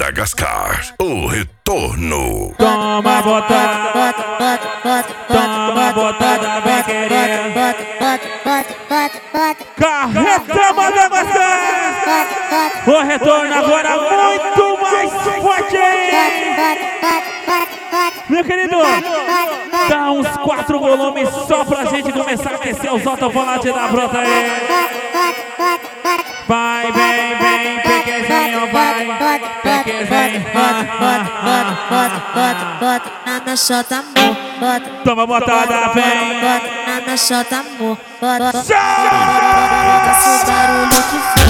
Madagascar, o retorno. Toma botada, toma botada, vem querer. Carreta Madagascar, o retorno agora muito mais forte. Meu querido, dá uns 4 volumes só pra gente começar a aquecer os alto-falantes da brota aí. Vai, vem, pequezinho, vai, pequezinho. Bota na minha chota, amor. Toma botada, vem. Bota na minha chota, amor. Bota o barulho que for.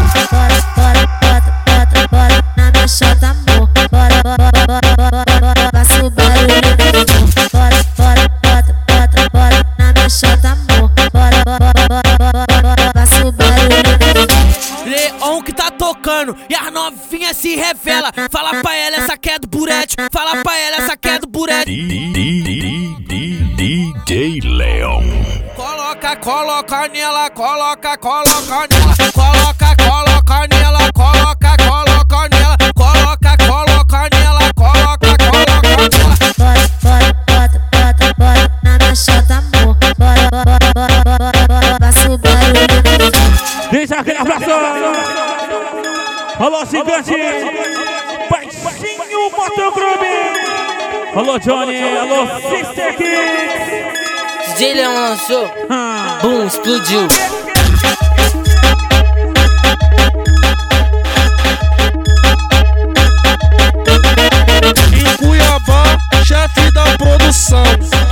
Bota na minha chota, amor. Faça o barulho que for. Bota na minha chota, amor. Faça o barulho que for. Leão que tá tocando e as novinhas se revela. Fala pra ela, essa que é do Burete. Fala pra ela, essa que é do Burete. DJ Leão. Coloca nela, coloca nela. Coloca nela, coloca nela. Coloca nela, coloca nela. Bota na minha chota, amor. Faça o barulho que for. Deixa aquele abraço. Alô, gigante. Baixinho Motoclube. Alô, Johnny. Alô, Sister Kids. DJ Leão lançou. Boom, explodiu. Em Cuiabá, chefe da produção.